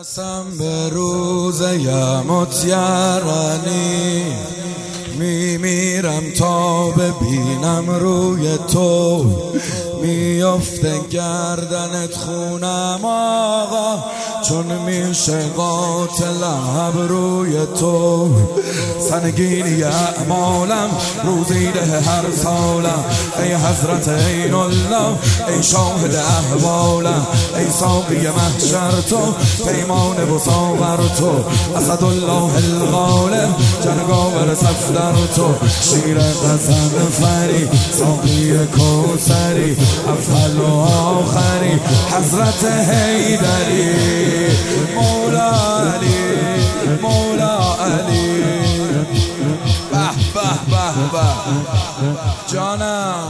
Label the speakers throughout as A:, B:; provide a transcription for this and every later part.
A: قسم به روز یمتیرنی میمیرم تا ببینم روی تو میفته گردنت خونم آقا، چون میشه قاتلم روی تو. سنگینی اعمالم روزیده هر سالم، ای حضرت عین الله ای شاهد احوالم، ای ساقی محشر تو پیمان و ساغر تو، اسدالله الغالب جنگاور صفدر تو، شیر قسم فری ساقی کوثری اول و آخری حضرت حیدری مولا علی مولا علی. به به به به جانم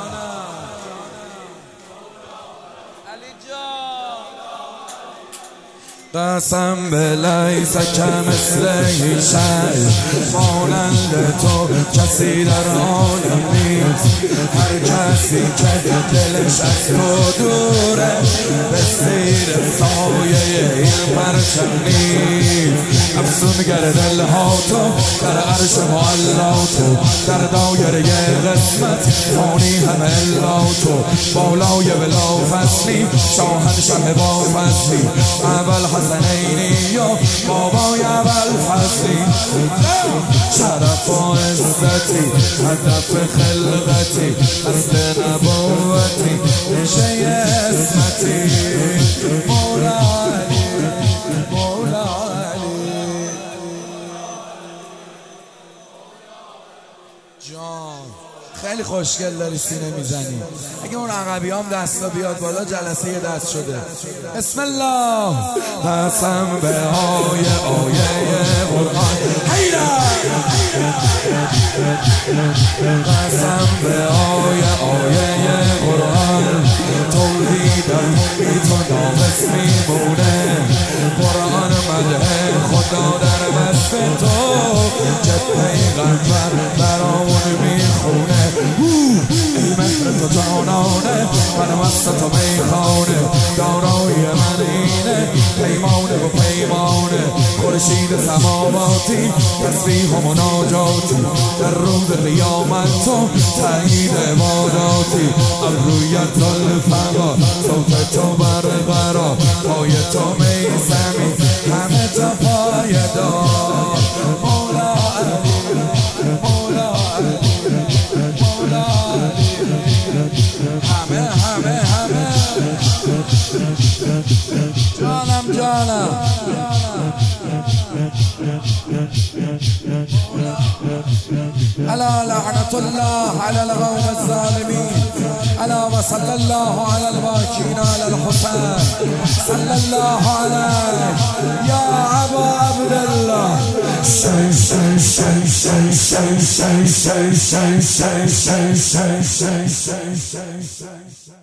A: قسم به لیس کمثله شیء، مانند تو کسی در عالم نیست. هر کسی که دلش از تو دوره به زیر سایه این پرچم نیست. افسونگر دلها تو در عرش معلا تو، در دایره قسمت فانی همه الا تو، بالای بلا فصلی شاهنشه با فصلی، اول حسنینی یا بابای اول فصلی، شرف و عزتی هدف خلقتی اصل نبوتی نشه اسمتی مولا علی مولا علی. جان خیلی خوشگل داری سینه میزنی، اگه اون عقبی هم دستا بیاد بالا جلسه یه دست شده. بسم الله. قسم به آیه قرآن حیدر، قسم به آیه قرآن توحید در تو ناقص میمونه، قرآن مده خدا در وصف تو که پیغمبر برامون میخونه. ای مهر تو جانانه من وسط تو میخانه، دارای من اینه پیمانه و پیمانه، خورشید سماواتی تسبیح و مناجاتی، در روز قیامت تو تایید عباداتی، ابرویت الفقا صوت تو برقرار، پای تو میزمی همه تا پای دار مولا علی مولا علی مولا علی. همه جانم جانم الا لعنت الله على القوم الظالمين، الا وصلى الله على الباكين على الحسين صلى الله عليه يا ابا عبد الله. شي شي شي شي شي شي شي شي شي شي شي شي شي